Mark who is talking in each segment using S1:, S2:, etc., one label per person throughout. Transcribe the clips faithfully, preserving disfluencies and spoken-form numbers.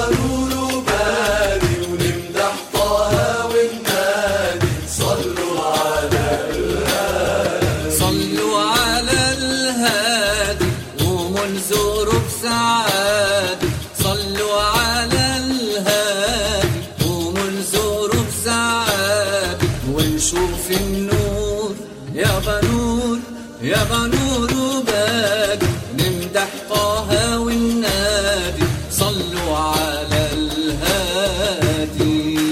S1: نور بادي ونمدح طه وننادي صلوا على الهادي
S2: صلوا على الهادي ومنزور بسعادة صلوا على الهادي ومنزور بسعادة ونشوف النور يا نور يا نور بادي نمدح طه وننادي صلوا على الهادي.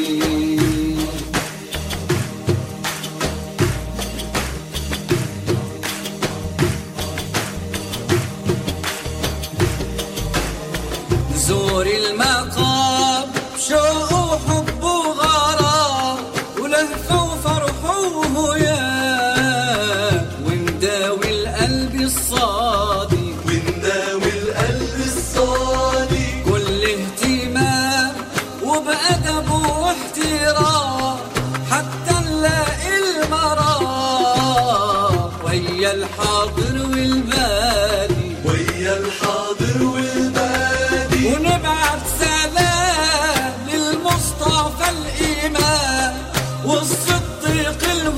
S2: زور المقام شوق وحب وغرام ولهفة وفرح وهيام ونداوي القلب الصادي
S1: ونداوي القلب الصادي
S2: كل اهتمام وبأدب واحترام حتى نلاقي المرام ويا الحاضر والبادي
S1: ويا الحاضر والبادي
S2: ونبعت سلام للمصطفى الإمام والصديق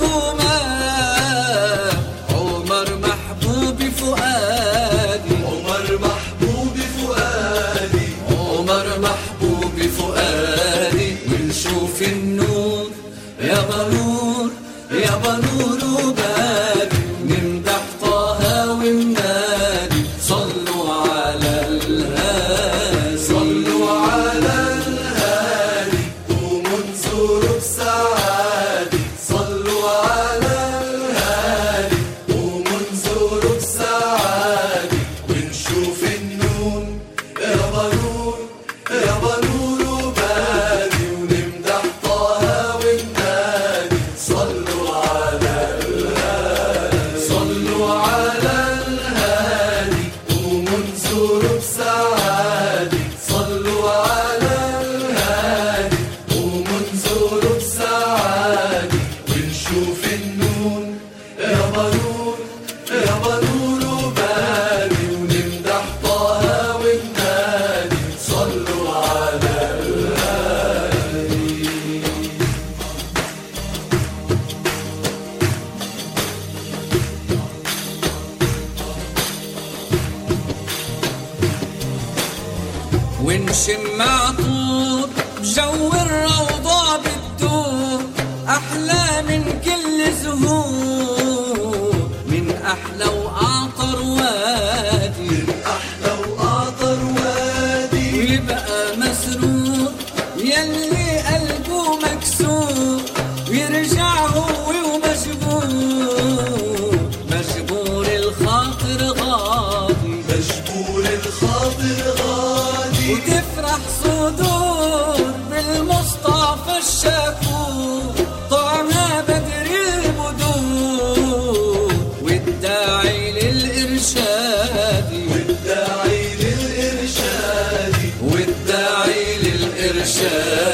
S2: الهمام عمر محبوب فؤادي
S1: عمر محبوب فؤادي
S2: عمر محبوب فؤادي ونشوف النور يا نور يا نور بادي نمدح طه وننادي صلوا على الهادي
S1: صلوا على الهادي ومنزور بسعادة صلوا على الهادي ومنزور بسعادة ونشوف النور يا نور يا نور بادي ونمدح طه وننادي صلوا على الهادي صلوا على الهادي ومنزور بسعادة صلوا على الهادي ومنزور بسعادة ونشوف النور يا نور يا نور بادي ونمدح طه وننادي صلوا على الهادي.
S2: ونشم عطور جو الروضة بتدور أحلى من كل زهور من أحلى وأعطر وادي
S1: من أحلى وأعطر وادي
S2: ويبقى مسرور يلي قلبه مكسور ويرجع هو ومجبور مجبور الخاطر غاضي
S1: مجبور الخاطر غادي
S2: وتفرح صدور بالمصطفى الشكور طعم بدر البدور والداعي للإرشاد
S1: والداعي للإرشاد
S2: والداعي للإرشاد